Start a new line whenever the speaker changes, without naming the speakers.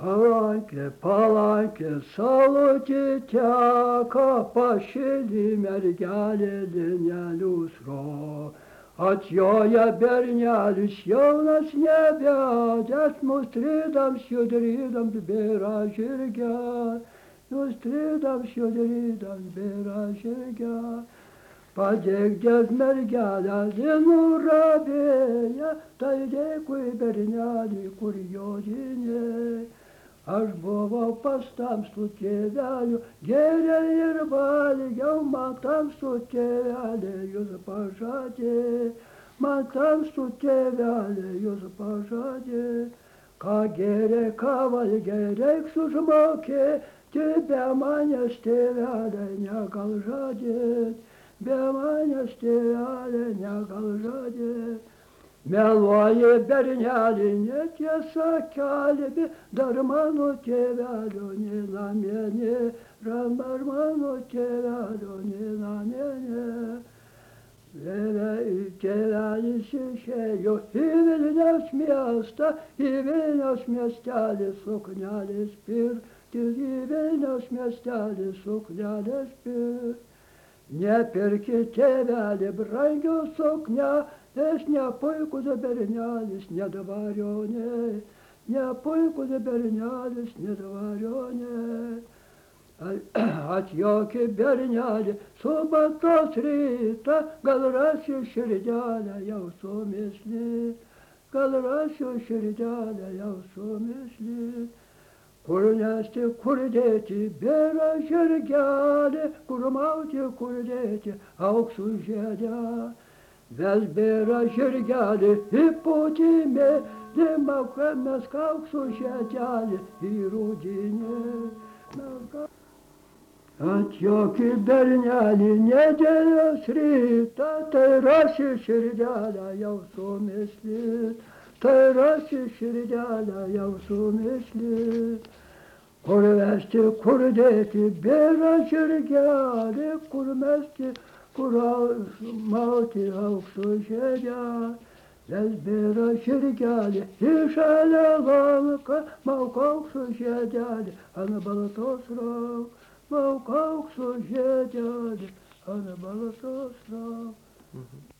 Palanke saluti teka, pašilį mergelė linelius ro. Atjoja bernelis jaunas nevedęs, nustrydams judrydams bėra žirge, nustrydams judrydams bėra žirge. Padegdės mergelę linų ravėja, tai dėkui bernelį, kur jodinė. Aš buvau pas tamstų tėvelių, gėrė ir valgiau, man tamstų tėvelė jūs pažadė, man tamstų tėvelė jūs pažadė. Ką gėrė, ką valgė, reiks užmokėti, be manęs tėvelė negal žadėt, be manęs tėvelė negal žadėt. Meluoja bernelį, netiesa kelbi, dar mano tėvelio nė namie nėra, dar mano tėvelio nė namie nėra. Tėvelis išėjo į Vilniaus miestą, į Vilniaus miestelį suknelės pirkti, į Vilniaus miestelį suknelės pirkti. Nepirki tėvelį brangios suknelės, ne puikus bernelis, ne dvarionė, ne puikus bernelis, ne dvarionė. Atjoki bernelį, subatos rytą, gal rasiu širdelę jau sumėsli, gal rasiu širdelę jau sumėsli. Kur nesti, kur dėti, bėra žirgelį, kur mauti, kur dėti, auksų žiedę. Ves bėra žirgelį, į putimė, mes auksų žiedelį, į rūdinę. Atjoki bernelį, nedėlės rytą, tai rasi širdelę jau sumėsli. Tai rasi širdelę jau sumėsli. Kur vesti, kur dėti, bėra žirgelį, kur mesti, kur mauti auksų žiedę. Ves bėra žirgelį, į žalią lanką, mauk auksų žiedelį, ant baltos rankos, mauk auksų žiedelį, ant baltos rankos.